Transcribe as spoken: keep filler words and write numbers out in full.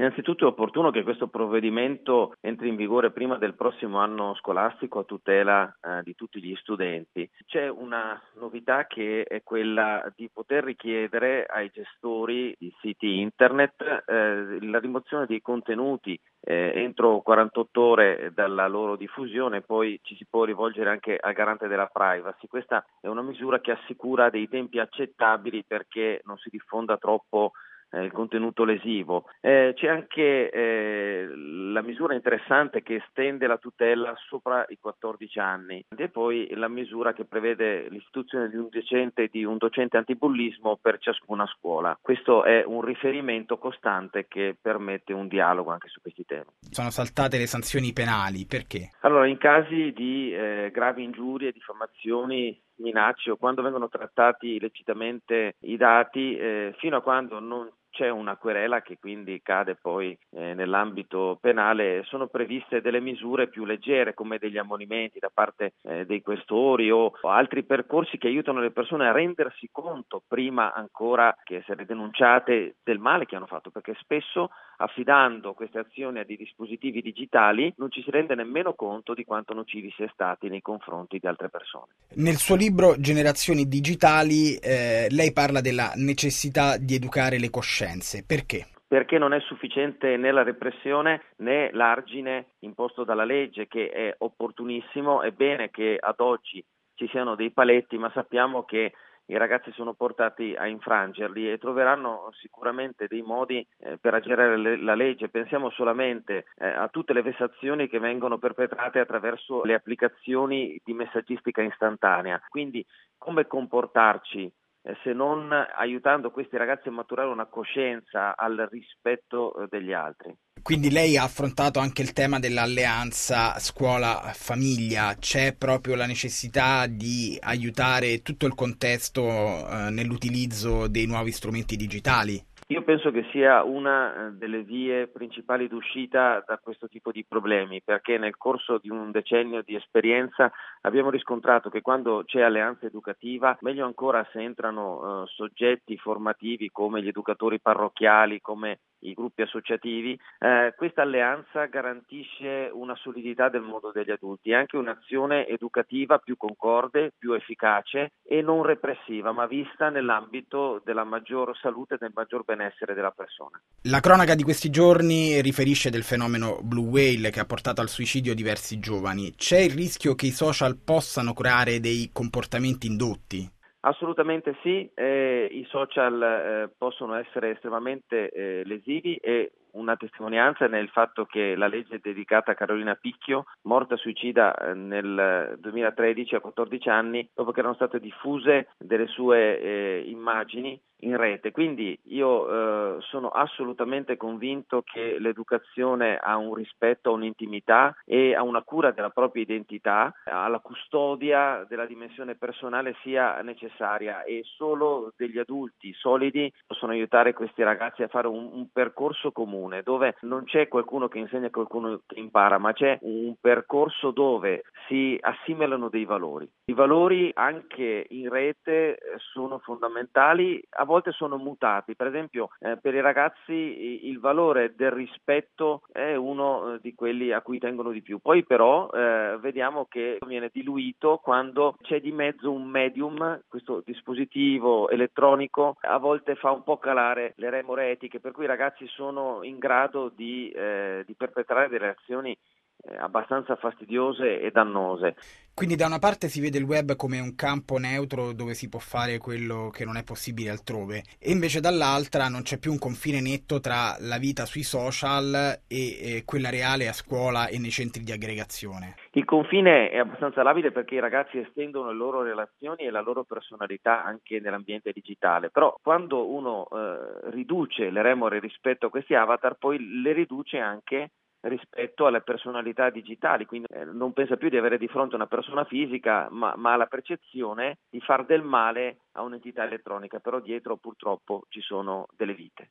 Innanzitutto è opportuno che questo provvedimento entri in vigore prima del prossimo anno scolastico a tutela eh, di tutti gli studenti. C'è una novità che è quella di poter richiedere ai gestori di siti internet eh, la rimozione dei contenuti eh, entro quarantotto ore dalla loro diffusione, poi ci si può rivolgere anche al garante della privacy. Questa è una misura che assicura dei tempi accettabili perché non si diffonda troppo Eh, il contenuto lesivo. Eh, c'è anche eh, la misura interessante che estende la tutela sopra i quattordici anni e poi la misura che prevede l'istituzione di un docente di un docente antibullismo per ciascuna scuola. Questo è un riferimento costante che permette un dialogo anche su questi temi. Sono saltate le sanzioni penali, perché? Allora, in casi di eh, gravi ingiurie, diffamazioni, minacce o quando vengono trattati illecitamente i dati, eh, fino a quando non c'è una querela che quindi cade poi eh, nell'ambito penale, sono previste delle misure più leggere come degli ammonimenti da parte eh, dei questori o, o altri percorsi che aiutano le persone a rendersi conto prima ancora che essere denunciate del male che hanno fatto, perché spesso affidando queste azioni a dei dispositivi digitali non ci si rende nemmeno conto di quanto nocivi si è stati nei confronti di altre persone. Nel suo libro Generazioni digitali eh, lei parla della necessità di educare le coscienze. Perché? Perché non è sufficiente né la repressione né l'argine imposto dalla legge, che è opportunissimo. È bene che ad oggi ci siano dei paletti, ma sappiamo che i ragazzi sono portati a infrangerli e troveranno sicuramente dei modi eh, per aggirare le, la legge. Pensiamo solamente eh, a tutte le vessazioni che vengono perpetrate attraverso le applicazioni di messaggistica istantanea. Quindi come comportarci Eh, se non aiutando questi ragazzi a maturare una coscienza al rispetto eh, degli altri. Quindi lei ha affrontato anche il tema dell'alleanza scuola-famiglia, c'è proprio la necessità di aiutare tutto il contesto eh, nell'utilizzo dei nuovi strumenti digitali? Io penso che sia una delle vie principali d'uscita da questo tipo di problemi, perché nel corso di un decennio di esperienza abbiamo riscontrato che quando c'è alleanza educativa, meglio ancora se entrano eh, soggetti formativi come gli educatori parrocchiali, come i gruppi associativi, eh, questa alleanza garantisce una solidità del mondo degli adulti e anche un'azione educativa più concorde, più efficace e non repressiva, ma vista nell'ambito della maggior salute e del maggior benessere della persona. La cronaca di questi giorni riferisce del fenomeno Blue Whale che ha portato al suicidio diversi giovani. C'è il rischio che i social possano creare dei comportamenti indotti? Assolutamente sì, eh, i social eh, possono essere estremamente eh, lesivi e una testimonianza è nel fatto che la legge dedicata a Carolina Picchio, morta suicida eh, nel duemilatredici a quattordici anni, dopo che erano state diffuse delle sue eh, immagini in rete. Quindi io eh, sono assolutamente convinto che l'educazione a un rispetto, a un'intimità e a una cura della propria identità, alla custodia della dimensione personale sia necessaria e solo degli adulti solidi possono aiutare questi ragazzi a fare un, un percorso comune dove non c'è qualcuno che insegna e qualcuno che impara, ma c'è un percorso dove si assimilano dei valori. I valori anche in rete sono fondamentali, a volte sono mutati. Per esempio eh, per i ragazzi il valore del rispetto è uno di quelli a cui tengono di più. Poi però eh, vediamo che viene diluito quando c'è di mezzo un medium, questo dispositivo elettronico a volte fa un po' calare le remore etiche, per cui i ragazzi sono in grado di, eh, di perpetrare delle azioni eh, abbastanza fastidiose e dannose. Quindi da una parte si vede il web come un campo neutro dove si può fare quello che non è possibile altrove e invece dall'altra non c'è più un confine netto tra la vita sui social e, e quella reale a scuola e nei centri di aggregazione. Il confine è abbastanza labile perché i ragazzi estendono le loro relazioni e la loro personalità anche nell'ambiente digitale, però quando uno eh, riduce le remore rispetto a questi avatar poi le riduce anche rispetto alle personalità digitali, quindi eh, non pensa più di avere di fronte una persona fisica, ma, ma ha la percezione di far del male a un'entità elettronica, però dietro purtroppo ci sono delle vite.